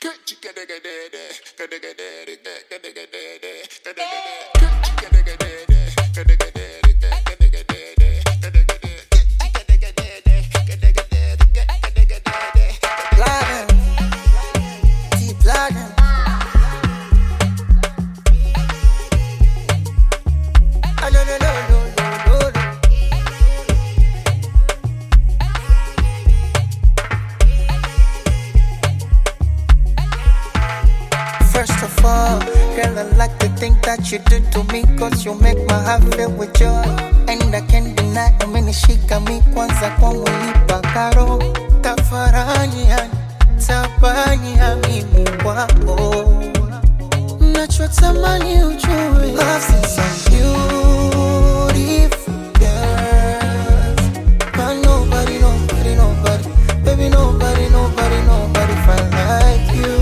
First of all, girl, I like the thing that you do to me, cause you make my heart fill with joy. And I can't deny, umenishika mi kwanza kwangu nipa karo. Tafarani yani, tabani ya mimi kwako. Nachotamani ujue, I've seen some beautiful girls, but nobody, baby, nobody felt like you.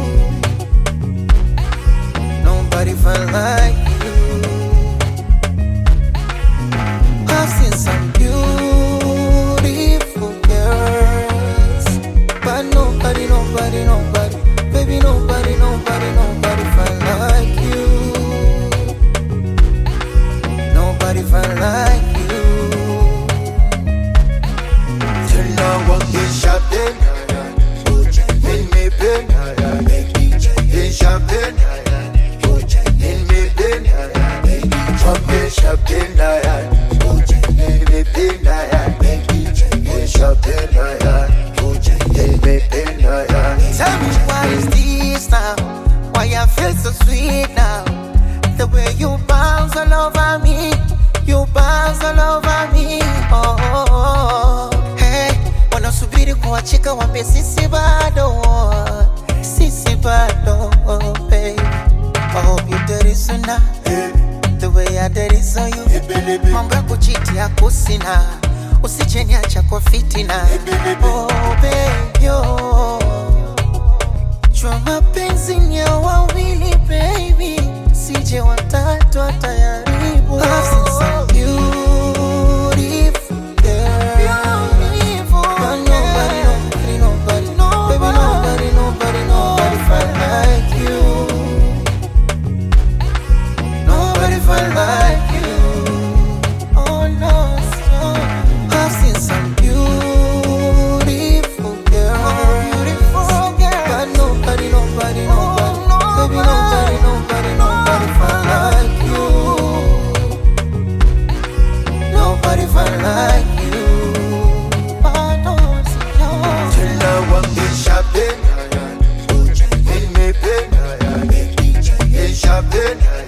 Nobody felt like you. I've seen some beautiful girls, but nobody, baby, nobody felt like you. Nobody felt like you. Till now I'm getting shopping, in me pen, in shopping. Tell me why is this now? Why I feel so sweet now? The way you bounce all over me, you bounce all over me. Oh, hey, wanasubiri kuachika wambe sisi bado, babe. I hope you did it sooner. The way I did it on you. Mambo ya kuchiti ya kusina, usijeniacha kwa fitina. Oh baby, oh. Jua mapenzi ni ya wawili baby, sije watatu atayaribu. I've seen some beautiful girls, but nobody felt like you. Nobody felt like you. Oh no, I've seen some beautiful girls, but nobody, baby, nobody felt like you. Nobody felt like you. Oh no, Till now I'm getting shopping, in me pen, in shopping.